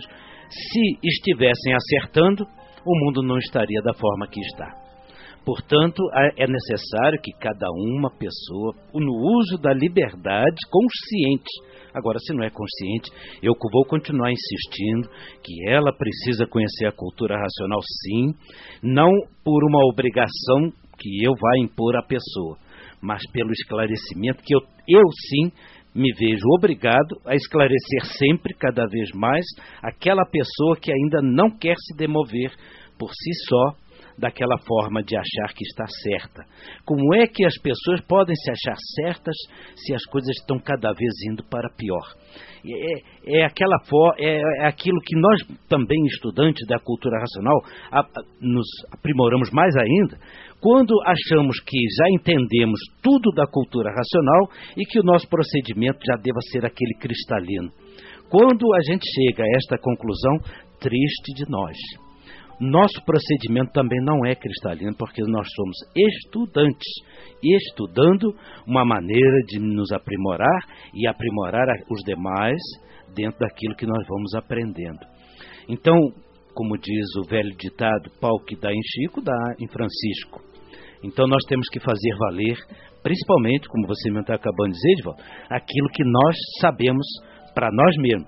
se estivessem acertando, o mundo não estaria da forma que está. Portanto, é necessário que cada uma pessoa, no uso da liberdade consciente, agora, se não é consciente, eu vou continuar insistindo que ela precisa conhecer a cultura racional, sim, não por uma obrigação que eu vá impor à pessoa, mas pelo esclarecimento que eu, eu sim, me vejo obrigado a esclarecer sempre, cada vez mais, aquela pessoa que ainda não quer se demover por si só daquela forma de achar que está certa. Como é que as pessoas podem se achar certas se as coisas estão cada vez indo para pior? É, é, aquela for, é, é aquilo que nós também, estudantes da cultura racional, a, a, nos aprimoramos mais ainda, quando achamos que já entendemos tudo da cultura racional e que o nosso procedimento já deva ser aquele cristalino. Quando a gente chega a esta conclusão, triste de nós. Nosso procedimento também não é cristalino, porque nós somos estudantes, estudando uma maneira de nos aprimorar e aprimorar os demais dentro daquilo que nós vamos aprendendo. Então, como diz o velho ditado, pau que dá em Chico, dá em Francisco. Então nós temos que fazer valer, principalmente, como você me está acabando de dizer, Edvaldo, aquilo que nós sabemos para nós mesmos.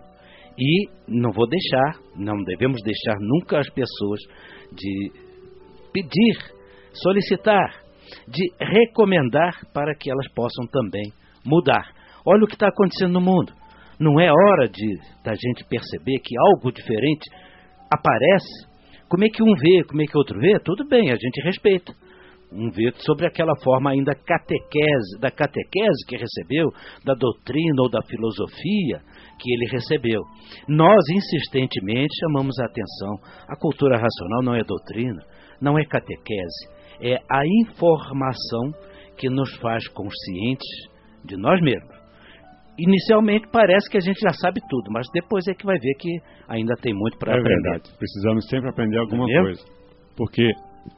E não vou deixar, não devemos deixar nunca as pessoas de pedir, solicitar, de recomendar para que elas possam também mudar. Olha o que está acontecendo no mundo. Não é hora de da gente perceber que algo diferente aparece? Como é que um vê, como é que outro vê? Tudo bem, a gente respeita. Um vê sobre aquela forma ainda catequese, da catequese que recebeu, da doutrina ou da filosofia que ele recebeu. Nós, insistentemente, chamamos a atenção. A cultura racional não é doutrina, não é catequese, é a informação que nos faz conscientes de nós mesmos. Inicialmente parece que a gente já sabe tudo, mas depois é que vai ver que ainda tem muito para aprender. É verdade, precisamos sempre aprender alguma coisa. Porque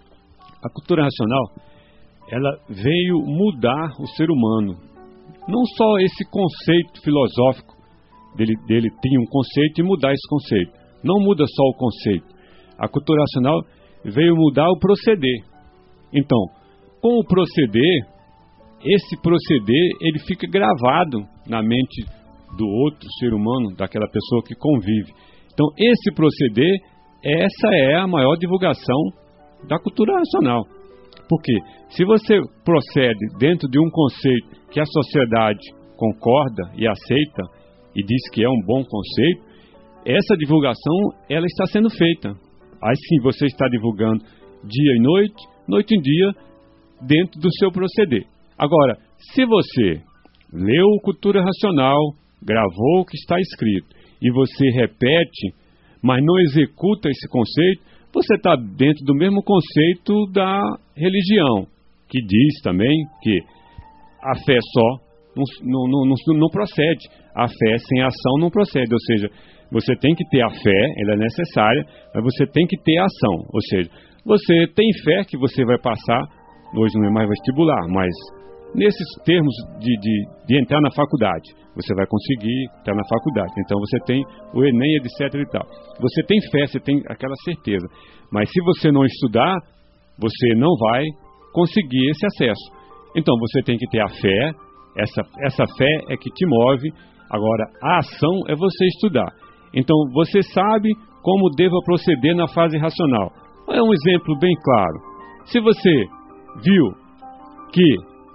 a cultura racional, ela veio mudar o ser humano. Não só esse conceito filosófico, dele, dele tinha um conceito e mudar esse conceito. Não muda só o conceito. A cultura racional veio mudar o proceder. Então, com o proceder, esse proceder, ele fica gravado na mente do outro ser humano, daquela pessoa que convive. Então, esse proceder, essa é a maior divulgação da cultura racional. Porque se você procede dentro de um conceito que a sociedade concorda e aceita e diz que é um bom conceito, essa divulgação ela está sendo feita. Aí sim você está divulgando dia e noite, noite e dia, dentro do seu proceder. Agora, se você leu Cultura Racional, gravou o que está escrito e você repete, mas não executa esse conceito, você está dentro do mesmo conceito da religião, que diz também que a fé só não, não, não, não procede, a fé sem ação não procede, ou seja, você tem que ter a fé, ela é necessária, mas você tem que ter a ação, ou seja, você tem fé que você vai passar, hoje não é mais vestibular, mas nesses termos de, de, de entrar na faculdade. Você vai conseguir entrar na faculdade. Então você tem o Enem, etc e tal. Você tem fé, você tem aquela certeza. Mas se você não estudar, você não vai conseguir esse acesso. Então você tem que ter a fé, essa, essa fé é que te move. Agora, a ação é você estudar. Então você sabe como deva proceder na fase racional. É um exemplo bem claro. Se você viu que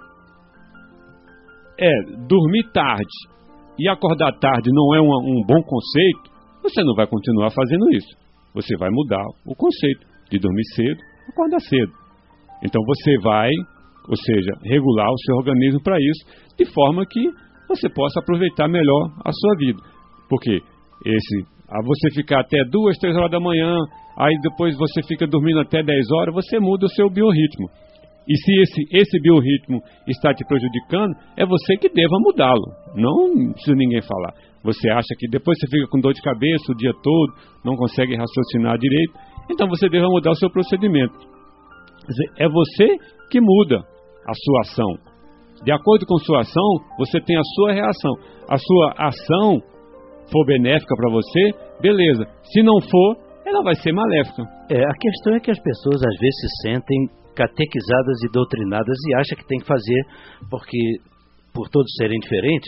é dormir tarde e acordar tarde não é um, um bom conceito, você não vai continuar fazendo isso. Você vai mudar o conceito de dormir cedo, acordar cedo. Então você vai, ou seja, regular o seu organismo para isso, de forma que você possa aproveitar melhor a sua vida. Porque esse, a você ficar até duas, três horas da manhã, aí depois você fica dormindo até dez horas, você muda o seu biorritmo. E se esse, esse biorritmo está te prejudicando, é você que deva mudá-lo. Não precisa ninguém falar. Você acha que depois você fica com dor de cabeça o dia todo, não consegue raciocinar direito, então você deva mudar o seu procedimento. Quer dizer, é você que muda a sua ação. De acordo com sua ação, você tem a sua reação. A sua ação for benéfica para você, beleza. Se não for, ela vai ser maléfica. É, a questão é que as pessoas às vezes se sentem catequizadas e doutrinadas e acham que tem que fazer, porque por todos serem diferentes,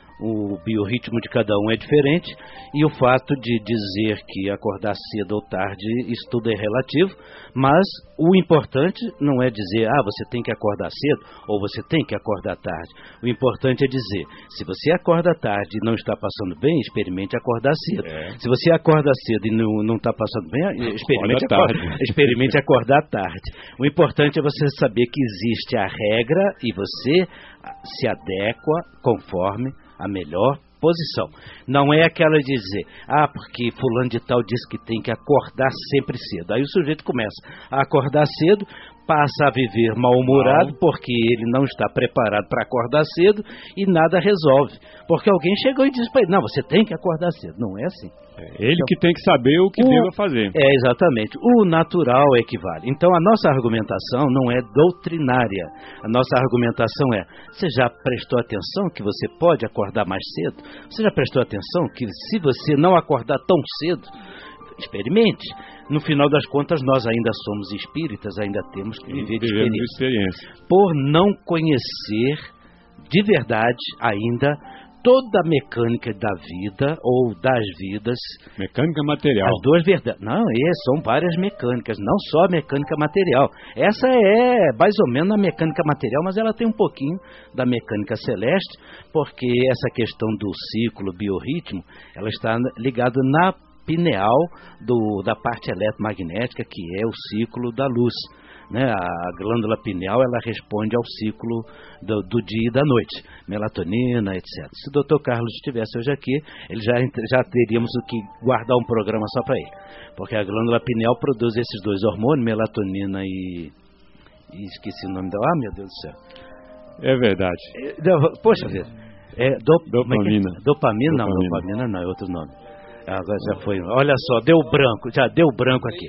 o biorritmo de cada um é diferente, e o fato de dizer que acordar cedo ou tarde, isso tudo é relativo, mas o importante não é dizer, ah, você tem que acordar cedo ou você tem que acordar tarde. O importante é dizer, se você acorda tarde e não está passando bem, experimente acordar cedo. É. Se você acorda cedo e não está passando bem, experimente, acorda, experimente acordar tarde. O importante é você saber que existe a regra e você se adequa conforme a melhor posição. Não é aquela de dizer, ah, porque fulano de tal disse que tem que acordar sempre cedo. Aí o sujeito começa a acordar cedo, passa a viver mal-humorado, porque ele não está preparado para acordar cedo e nada resolve. Porque alguém chegou e disse para ele, não, você tem que acordar cedo. Não é assim. É ele então, que tem que saber o que o, deva fazer. É, exatamente. O natural é que vale. Então a nossa argumentação não é doutrinária. A nossa argumentação é, você já prestou atenção que você pode acordar mais cedo? Você já prestou atenção que se você não acordar tão cedo, experimente. No final das contas, nós ainda somos espíritas, ainda temos que viver de experiência. experiência. Por não conhecer de verdade ainda toda a mecânica da vida ou das vidas. Mecânica material. As duas verdades. Não, é, são várias mecânicas, não só a mecânica material. Essa é mais ou menos a mecânica material, mas ela tem um pouquinho da mecânica celeste, porque essa questão do ciclo, biorritmo, ela está ligada na pineal do, da parte eletromagnética, que é o ciclo da luz. Né? A glândula pineal, ela responde ao ciclo do, do dia e da noite, melatonina, etcétera. Se o doutor Carlos estivesse hoje aqui, ele já, já teríamos o que guardar um programa só para ele, porque a glândula pineal produz esses dois hormônios, melatonina e, e esqueci o nome dela, ah, meu Deus do céu. É verdade. Poxa vida. É, do, dopamina. É? Dopamina, não, dopamina. dopamina não, é outro nome. Agora já foi, olha só, deu branco, já deu branco aqui.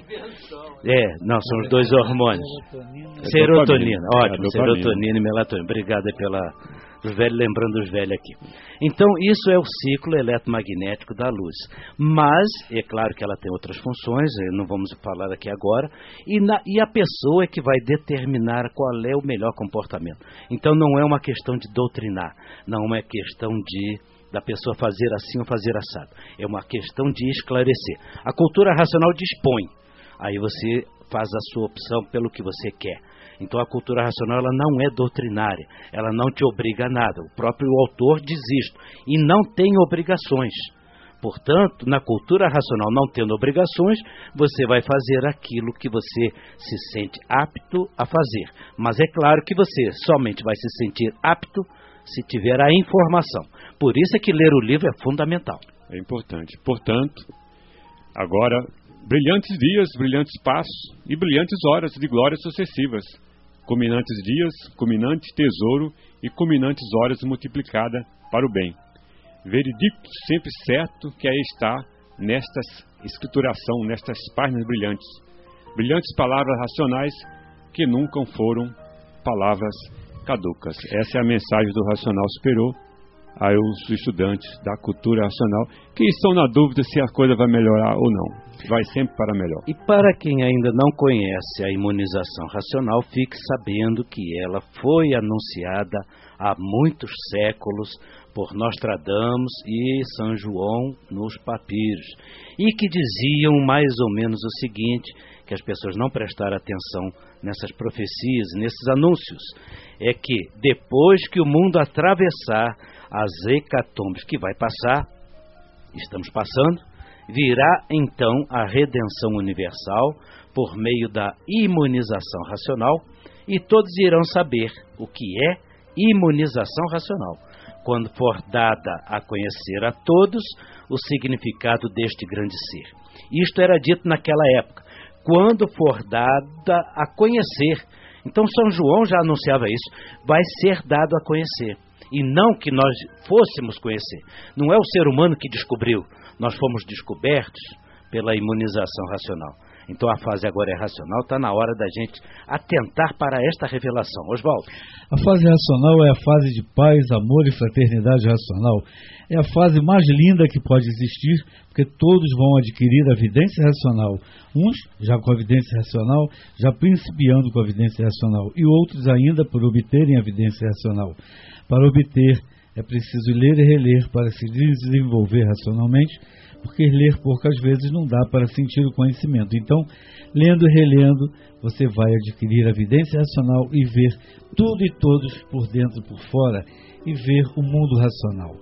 É, não, são os dois hormônios. É serotonina, dopamina. Ótimo, é serotonina e melatonina. Obrigado pela, os velhos, lembrando os velhos aqui. Então, isso é o ciclo eletromagnético da luz. Mas, é claro que ela tem outras funções, não vamos falar aqui agora, e, na, e a pessoa é que vai determinar qual é o melhor comportamento. Então, não é uma questão de doutrinar, não é questão de... da pessoa fazer assim ou fazer assado. É uma questão de esclarecer. A cultura racional dispõe. Aí você faz a sua opção pelo que você quer. Então a cultura racional ela não é doutrinária. Ela não te obriga a nada. O próprio autor diz isto. E não tem obrigações. Portanto, na cultura racional, não tendo obrigações, você vai fazer aquilo que você se sente apto a fazer. Mas é claro que você somente vai se sentir apto se tiver a informação. Por isso é que ler o livro é fundamental. É importante. Portanto, agora, brilhantes dias, brilhantes passos e brilhantes horas de glórias sucessivas. Culminantes dias, culminante tesouro e culminantes horas multiplicada para o bem. Veredicto sempre certo que aí está nestas escrituração, nestas páginas brilhantes. Brilhantes palavras racionais que nunca foram palavras caducas. Essa é a mensagem do Racional Superior aos estudantes da cultura racional que estão na dúvida se a coisa vai melhorar ou não. Vai sempre para melhor. E para quem ainda não conhece a imunização racional, fique sabendo que ela foi anunciada há muitos séculos por Nostradamus e São João nos papiros, e que diziam mais ou menos o seguinte, que as pessoas não prestaram atenção nessas profecias, nesses anúncios, é que depois que o mundo atravessar as hecatombes que vai passar, estamos passando, virá então a redenção universal por meio da imunização racional, e todos irão saber o que é imunização racional, quando for dada a conhecer a todos o significado deste grande ser. Isto era dito naquela época, quando for dada a conhecer. Então São João já anunciava isso, vai ser dado a conhecer, e não que nós fôssemos conhecer. Não é o ser humano que descobriu, nós fomos descobertos pela imunização racional. Então a fase agora é racional, está na hora da gente atentar para esta revelação. Oswaldo. A fase racional é a fase de paz, amor e fraternidade racional. É a fase mais linda que pode existir, porque todos vão adquirir a vidência racional. Uns já com a vidência racional, já principiando com a vidência racional, e outros ainda por obterem a vidência racional. Para obter, é preciso ler e reler para se desenvolver racionalmente, porque ler poucas vezes não dá para sentir o conhecimento. Então, lendo e relendo, você vai adquirir a vidência racional e ver tudo e todos por dentro e por fora, e ver o mundo racional.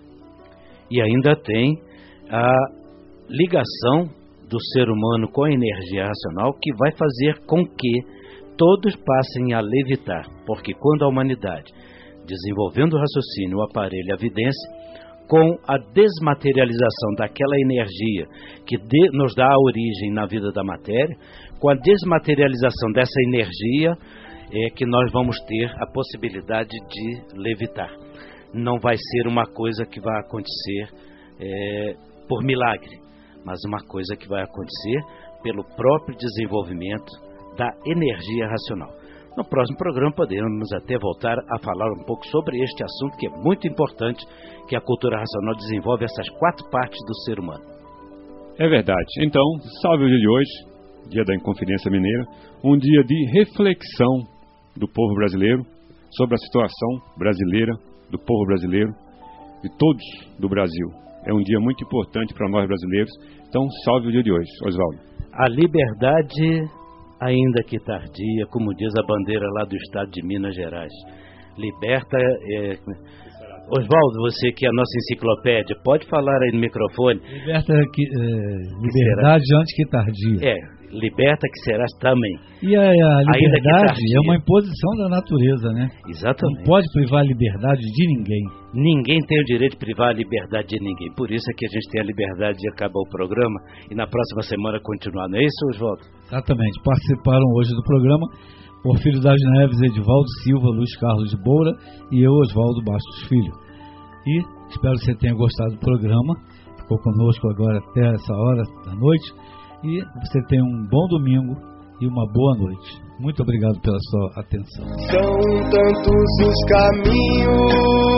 E ainda tem a ligação do ser humano com a energia racional, que vai fazer com que todos passem a levitar, porque quando a humanidade, desenvolvendo o raciocínio, o aparelho e a vidência, com a desmaterialização daquela energia que de, nos dá a origem na vida da matéria, com a desmaterialização dessa energia é que nós vamos ter a possibilidade de levitar. Não vai ser uma coisa que vai acontecer é, por milagre, mas uma coisa que vai acontecer pelo próprio desenvolvimento da energia racional. No próximo programa podemos até voltar a falar um pouco sobre este assunto, que é muito importante, que a cultura racional desenvolve essas quatro partes do ser humano. É verdade. Então, salve o dia de hoje, dia da Inconfidência Mineira, um dia de reflexão do povo brasileiro sobre a situação brasileira, do povo brasileiro, de todos do Brasil. É um dia muito importante para nós brasileiros. Então, salve o dia de hoje, Oswaldo. A liberdade, ainda que tardia, como diz a bandeira lá do estado de Minas Gerais. Liberta... É... Oswaldo, você que é a nossa enciclopédia, pode falar aí no microfone. Liberta que, é, liberdade que antes que tardia. É, liberta que serás também. E a, a liberdade é uma imposição da natureza, né? Exatamente. Não pode privar a liberdade de ninguém. Ninguém tem o direito de privar a liberdade de ninguém. Por isso é que a gente tem a liberdade de acabar o programa e na próxima semana continuar. Não é isso, Oswaldo? Exatamente. Participaram hoje do programa Porfírio das Neves, Edivaldo Silva, Luiz Carlos de Boura e eu, Oswaldo Bastos Filho. E espero que você tenha gostado do programa. Ficou conosco agora até essa hora da noite. E você tenha um bom domingo e uma boa noite. Muito obrigado pela sua atenção. São tantos os caminhos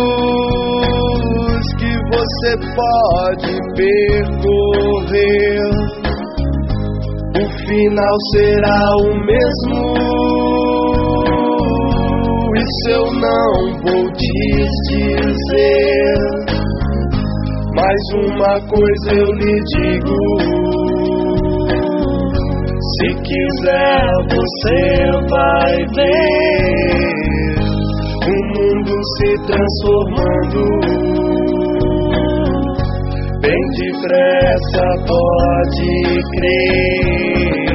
que você pode percorrer. O final será o mesmo. Isso eu não vou te dizer. Mas uma coisa eu lhe digo: se quiser você vai ver o mundo se transformando. Bem depressa, pode crer.